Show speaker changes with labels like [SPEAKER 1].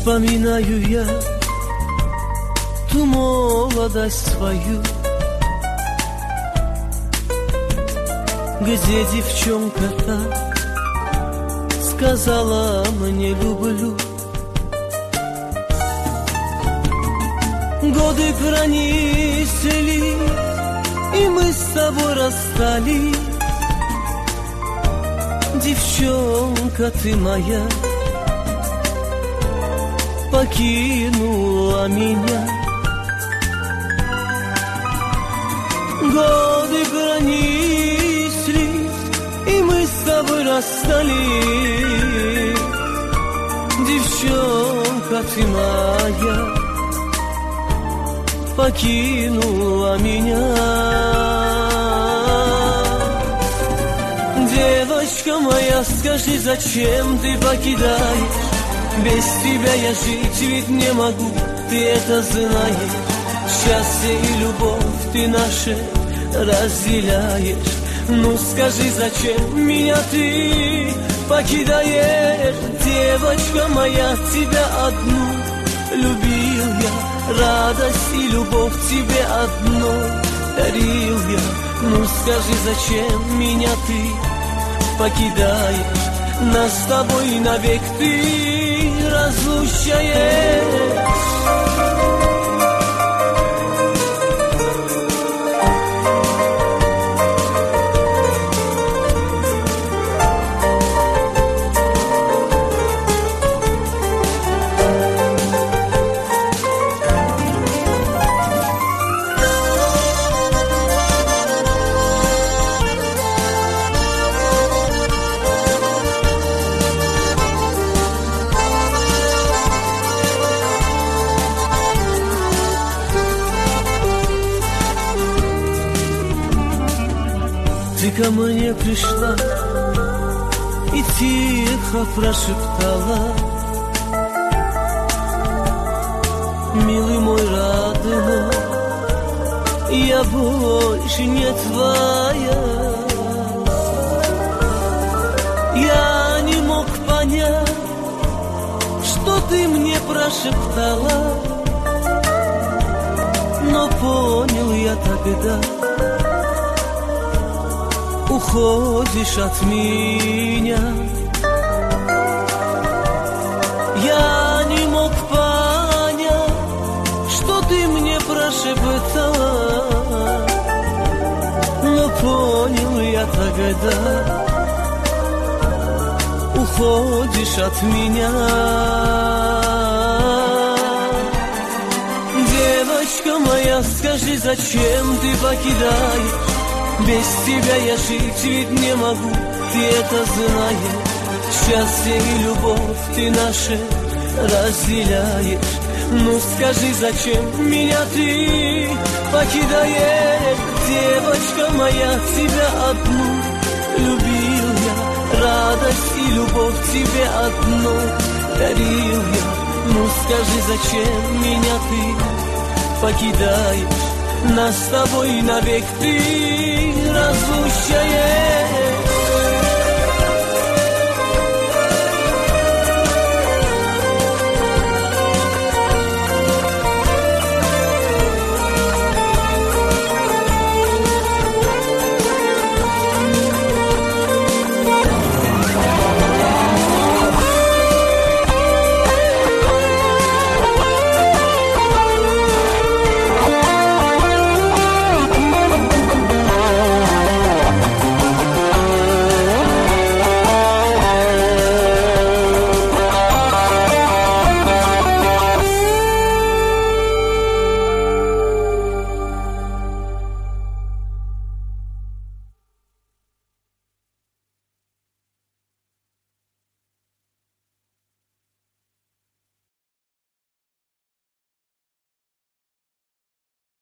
[SPEAKER 1] Вспоминаю я ту молодость свою, где девчонка так сказала мне люблю. Годы пронесли, и мы с тобой расстались. Девчонка ты моя покинула меня. Годы пронеслись, и мы с тобой расстались. Девчонка ты моя покинула меня. Девочка моя, скажи, зачем ты покидаешь? Без тебя я жить ведь не могу, ты это знаешь. Счастье и любовь ты наши разделяешь. Ну скажи, зачем меня ты покидаешь? Девочка моя, тебя одну любил я, радость и любовь тебе одной дарил я. Ну скажи, зачем меня ты покидаешь? Нас с тобой навек ты разлучаешь. Ты ко мне пришла и тихо прошептала: милый мой родной, я больше не твоя. Я не мог понять, что ты мне прошептала, но понял я тогда: уходишь от меня. Я не мог понять, что ты мне прошептала, но понял я тогда: уходишь от меня. Девочка моя, скажи, зачем ты покидаешь? Без тебя я жить ведь не могу, ты это знаешь. Счастье и любовь ты наши разделяешь. Ну скажи, зачем меня ты покидаешь? Девочка моя, тебя одну любил я, радость и любовь тебе одной дарил я. Ну скажи, зачем меня ты покидаешь? Нас с тобой навек ты